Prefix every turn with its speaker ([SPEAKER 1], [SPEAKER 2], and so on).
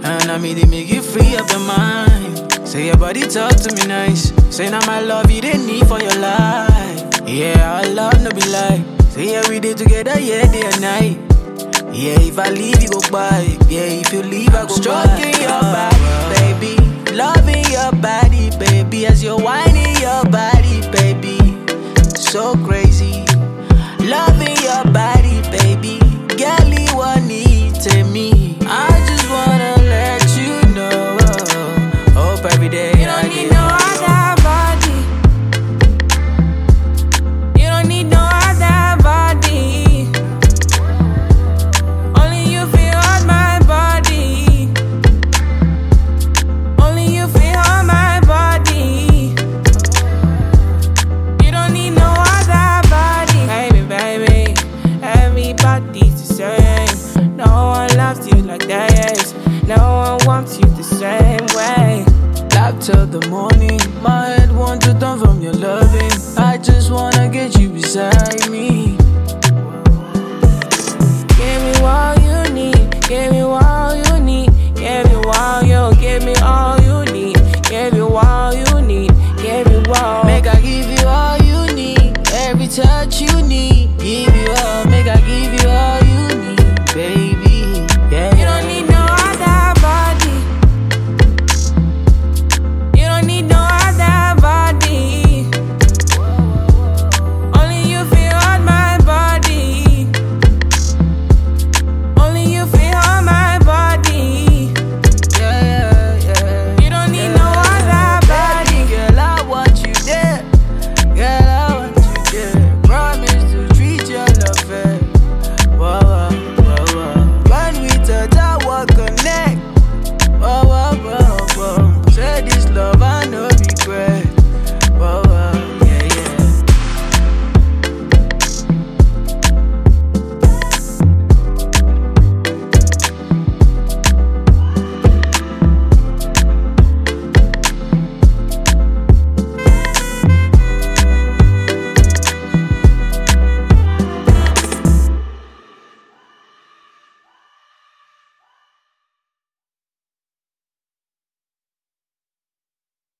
[SPEAKER 1] And I mean, they make you free of your mind. Say your body talk to me nice. Say now my love you didn't need for your life. Yeah, our love no be lie. Say yeah, we did together, yeah, day and night. Yeah, if I leave, you go by. Yeah, if you leave, I go stroking by. Your body, baby. Loving your body, baby. As you're whining your body, baby. So crazy. Loving your body.